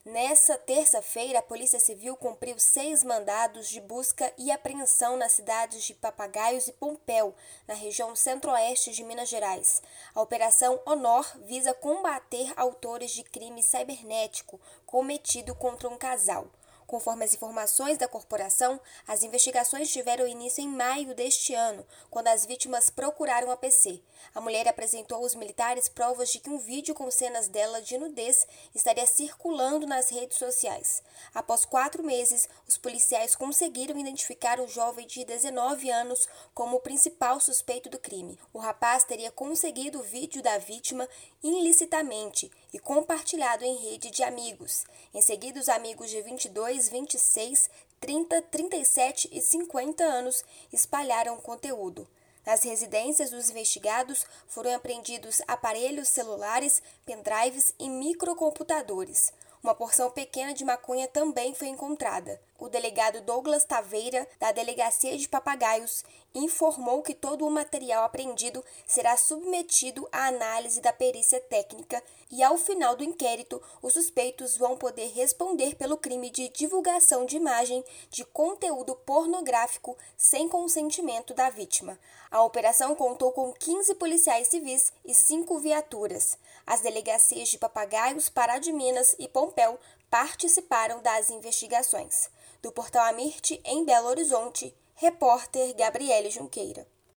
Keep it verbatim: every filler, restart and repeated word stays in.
Nessa terça-feira, a Polícia Civil cumpriu seis mandados de busca e apreensão nas cidades de Papagaios e Pompéu, na região centro-oeste de Minas Gerais. A Operação Honor visa combater autores de crime cibernético cometido contra um casal. Conforme as informações da corporação, as investigações tiveram início em maio deste ano, quando as vítimas procuraram a P C. A mulher apresentou aos militares provas de que um vídeo com cenas dela de nudez estaria circulando nas redes sociais. Após quatro meses, os policiais conseguiram identificar o jovem de dezenove anos como o principal suspeito do crime. O rapaz teria conseguido o vídeo da vítima ilicitamente e compartilhado em rede de amigos. Em seguida, os amigos de vinte e dois, vinte e seis, trinta, trinta e sete e cinquenta anos espalharam o conteúdo. Nas residências dos investigados foram apreendidos aparelhos celulares, pendrives e microcomputadores. Uma porção pequena de maconha também foi encontrada. O delegado Douglas Taveira, da Delegacia de Papagaios, informou que todo o material apreendido será submetido à análise da perícia técnica e, ao final do inquérito, os suspeitos vão poder responder pelo crime de divulgação de imagem de conteúdo pornográfico sem consentimento da vítima. A operação contou com quinze policiais civis e cinco viaturas. As delegacias de Papagaios, Pará de Minas e Pompéu participaram das investigações. Do Portal Amirte, em Belo Horizonte, repórter Gabriele Junqueira.